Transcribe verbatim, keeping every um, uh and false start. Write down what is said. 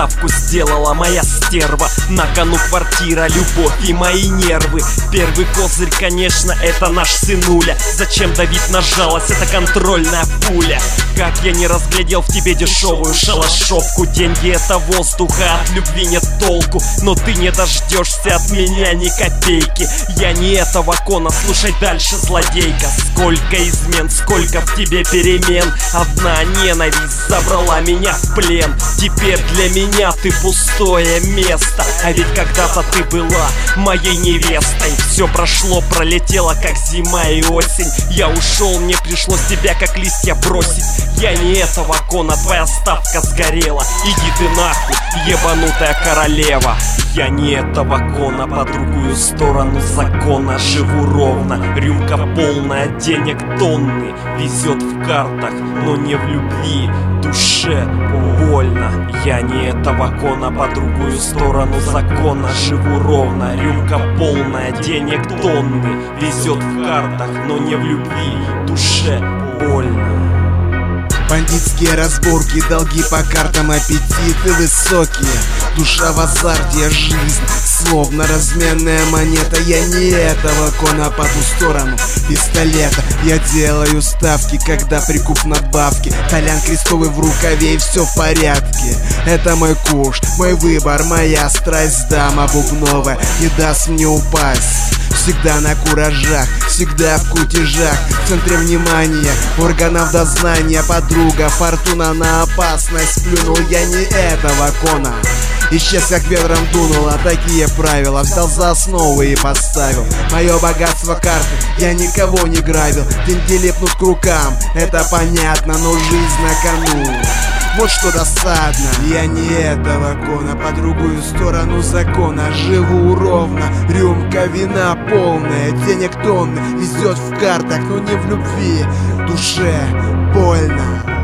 ставку сделала моя стерва. На кону квартира, любовь и мои нервы. Первый козырь, конечно, это наш сынуля. Зачем давить на жалость, это контрольная пуля. Как я не разглядел в тебе дешевую шалашовку. Деньги это воздух, а от любви нет толку. Но ты не дождешься от меня ни копейки. Я не этого кона, слушай дальше, злодейка. Сколько измен, сколько в тебе перемен. Одна ненависть забрала меня в плен. Теперь для меня ты пустое место. А ведь когда-то ты была моей невестой. Все прошло, пролетело, как зима и осень. Я ушел, мне пришлось тебя как листья бросить. Я не этого кона, твоя ставка сгорела. Иди ты нахуй, ебанутая королева. Я не этого кона, по другую сторону закона. Живу ровно, рюмка полная, денег тонны. Везет в картах, но не в любви. Душе больно. Я не этого кона, по другую сторону закона. Живу ровно, рюмка полная, денег тонны. Везет в картах, но не в любви. Душе больно. Бандитские разборки, долги по картам, аппетиты высокие. Душа в азарте, жизнь словно разменная монета. Я не этого кона, по ту сторону пистолета. Я делаю ставки, когда прикуп надбавки. Толян крестовый в рукаве и все в порядке. Это мой куш, мой выбор, моя страсть. Дама бубновая не даст мне упасть. Всегда на куражах, всегда в кутежах. В центре внимания, органов дознания. Подруга, фортуна на опасность. Плюнул я не этого кона. Исчез, как ветром дунуло, такие правила. Взял за основу и поставил. Мое богатство карты, я никого не грабил. Деньги липнут к рукам, это понятно, но жизнь на кону. Вот что досадно. Я не этого кона, по другую сторону закона. Живу ровно, рюмка вина полная, денег тонны. Везет в картах, но не в любви. Душе больно.